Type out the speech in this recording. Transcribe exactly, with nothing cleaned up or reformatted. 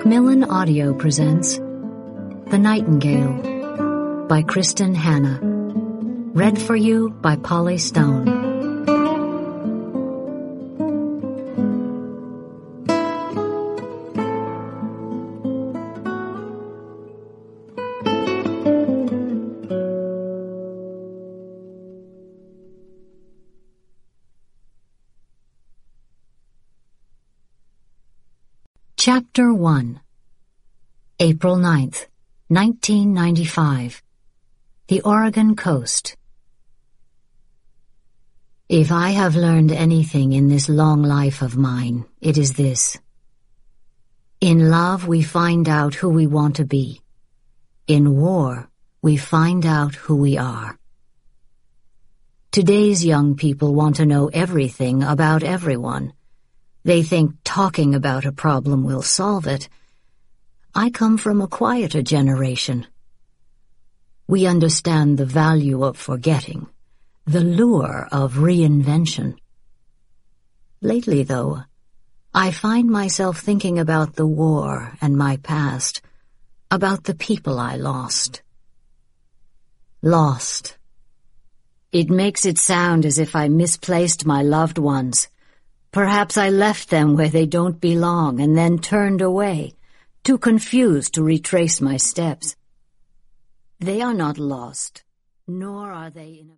Macmillan Audio presents The Nightingale by Kristen Hanna. Read for you by Polly Stone. Chapter one. April ninth, nineteen ninety-five. The Oregon Coast. If I have learned anything in this long life of mine, it is this. In love, we find out who we want to be. In war, we find out who we are. Today's young people want to know everything about everyone. They think talking about a problem will solve it. I come from a quieter generation. We understand the value of forgetting, the lure of reinvention. Lately, though, I find myself thinking about the war and my past, about the people I lost. Lost. It makes it sound as if I misplaced my loved ones. Perhaps I left them where they don't belong and then turned away, too confused to retrace my steps. They are not lost, nor are they in a